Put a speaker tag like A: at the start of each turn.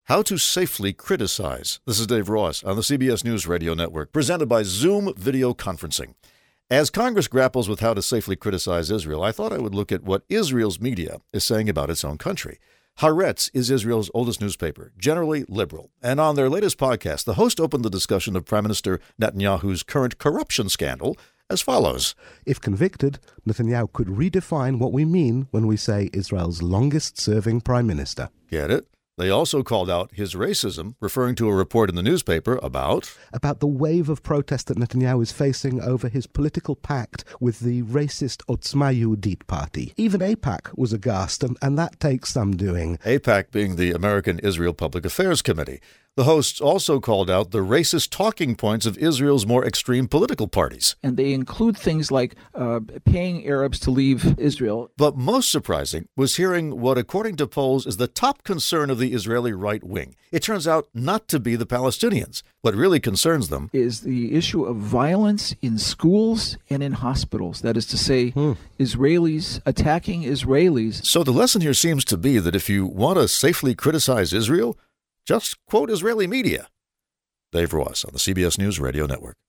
A: How to Safely Criticize. This is Dave Ross on the CBS News Radio Network, presented by Zoom Video Conferencing. As Congress grapples with how to safely criticize Israel, I thought I would look at what Israel's media is saying about its own country. Haaretz is Israel's oldest newspaper, generally liberal. And on their latest podcast, the host opened the discussion of Prime Minister Netanyahu's current corruption scandal as follows.
B: If convicted, Netanyahu could redefine what we mean when we say Israel's longest-serving prime minister.
A: Get it? They also called out his racism, referring to a report in the newspaper about
B: the wave of protest that Netanyahu is facing over his political pact with the racist Otzma Yehudit party. Even AIPAC was aghast, and that takes some doing.
A: AIPAC being the American Israel Public Affairs Committee. The hosts also called out the racist talking points of Israel's more extreme political parties.
C: And they include things like paying Arabs to leave Israel.
A: But most surprising was hearing what, according to polls, is the top concern of the Israeli right wing. It turns out not to be the Palestinians. What really concerns them
C: is the issue of violence in schools and in hospitals. That is to say, Israelis attacking Israelis.
A: So the lesson here seems to be that if you want to safely criticize Israel, just quote Israeli media. Dave Ross on the CBS News Radio Network.